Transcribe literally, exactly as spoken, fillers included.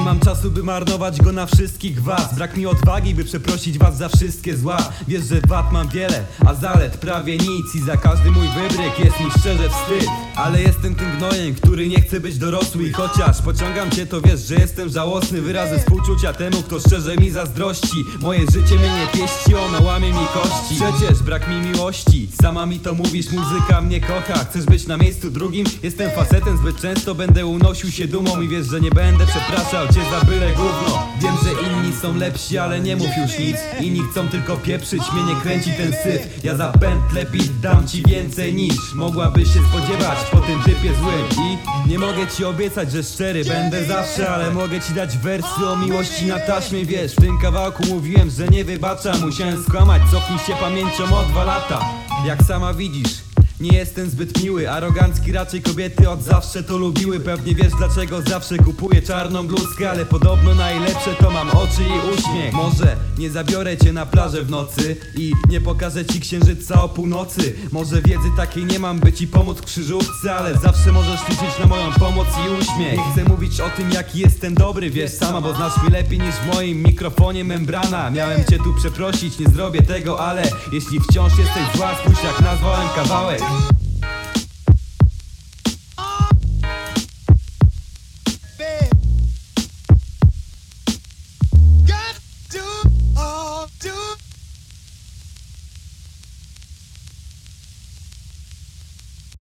mam czasu, by marnować go na wszystkich was. Brak mi odwagi, by przeprosić was za wszystkie zła. Wiesz, że wad mam wiele, a zalet prawie nic. I za każdy mój wybryk jest mi szczerze wstyd. Ale jestem tym gnojem, który nie chce być dorosły. I chociaż pociągam cię, to wiesz, że jestem żałosny. Wyrazy współczucia temu, kto szczerze mi zazdrości. Moje życie mnie nie pieści, ono łamie mi kości. Przecież brak mi miłości, sama mi to mówisz, muzyka mnie kocha. Chcesz być na miejscu drugim? Jestem facetem, zbyt często będę unosił się dumą. I wiesz, że nie będę przepraszał cię za byle gówno. Wiem, że inni są lepsi, ale nie mów już nic. Inni chcą tylko pieprzyć, mnie nie kręci ten syf. Ja za pęd lepiej dam ci więcej niż mogłabyś się spodziewać po tym typie złym. I nie mogę ci obiecać, że szczery będę zawsze, ale mogę ci dać wersy o miłości na taśmie. Wiesz, w tym kawałku mówiłem, że nie wybaczam. Musiałem skłamać, cofnij się pamięcią o dwa lata. Jak sama widzisz, nie jestem zbyt miły, arogancki raczej, kobiety od zawsze to lubiły. Pewnie wiesz, dlaczego zawsze kupuję czarną bluzkę, ale podobno najlepsze to mam oczy i uśmiech. Może nie zabiorę cię na plażę w nocy i nie pokażę ci księżyca o północy. Może wiedzy takiej nie mam, by ci pomóc w krzyżówce, ale zawsze możesz liczyć na moją pomoc i uśmiech. Nie chcę mówić o tym, jaki jestem dobry, wiesz sama, bo znasz mnie lepiej niż w moim mikrofonie membrana. Miałem cię tu przeprosić, nie zrobię tego, ale jeśli wciąż jesteś zła, spójrz jak nazwałem kawałek.